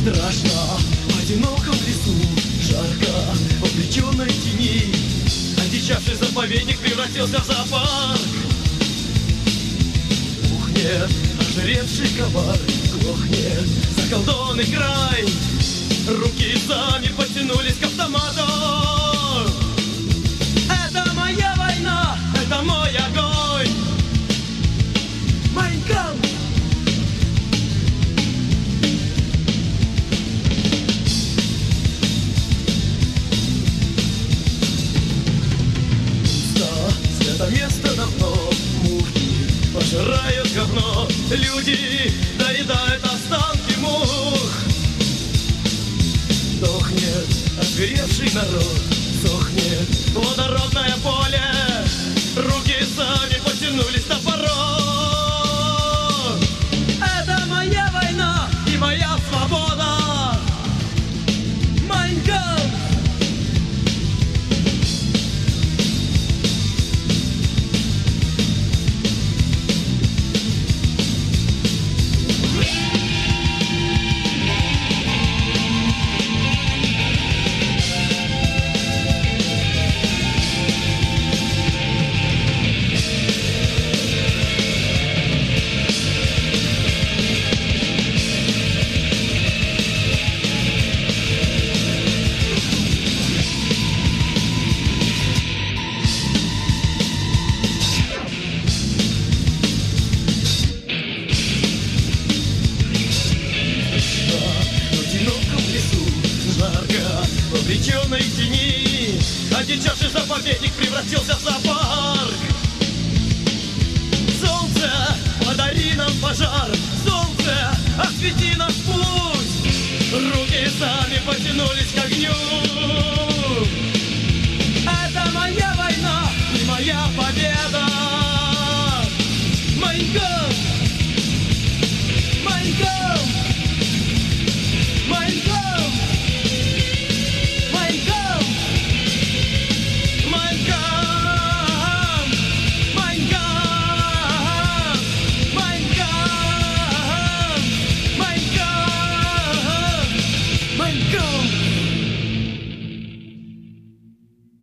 Страшно в одиноком лесу, жарко в обреченной тени. Одичавший заповедник превратился в зоопарк. Ухнет ожиревший комар, глохнет заколдованный край. Руки сами потянулись к автомату. Это моя война, это мой огонь. Mein Kampf. Это место давно, мухи пожирают говно, люди доедают останки мух. Дохнет озверевший народ, сохнет плодородное поле. Руки сами потянулись топором. Это моя война и моя свобода. Mein Kampf. В обреченной тени одичавший